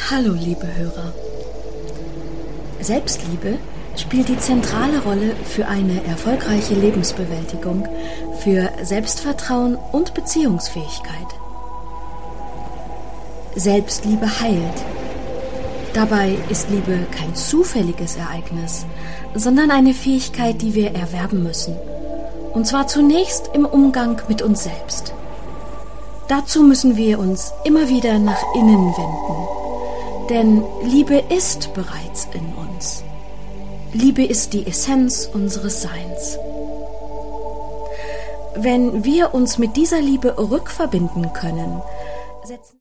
Hallo, liebe Hörer. Selbstliebe spielt die zentrale Rolle für eine erfolgreiche Lebensbewältigung, für Selbstvertrauen und Beziehungsfähigkeit. Selbstliebe heilt. Dabei ist Liebe kein zufälliges Ereignis, sondern eine Fähigkeit, die wir erwerben müssen. Und zwar zunächst im Umgang mit uns selbst. Dazu müssen wir uns immer wieder nach innen wenden. Denn Liebe ist bereits in uns. Liebe ist die Essenz unseres Seins. Wenn wir uns mit dieser Liebe rückverbinden können, setzen